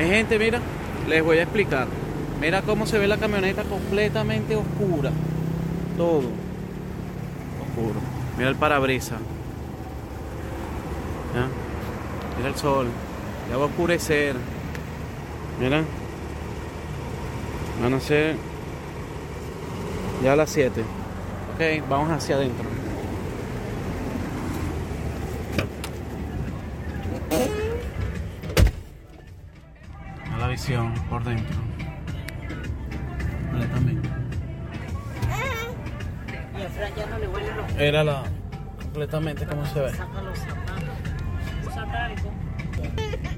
Mi gente, mira, les voy a explicar. Mira cómo se ve la camioneta completamente oscura. Todo oscuro. Mira el parabrisas. ¿Ya? Mira el sol. Ya va a oscurecer. Mira. Van a ser ya a las 7. Ok, vamos hacia adentro. A la visión por dentro. Completamente. Y a Fran ya no le huele los Era la completamente como se ve. saca los zapatos. Satánico.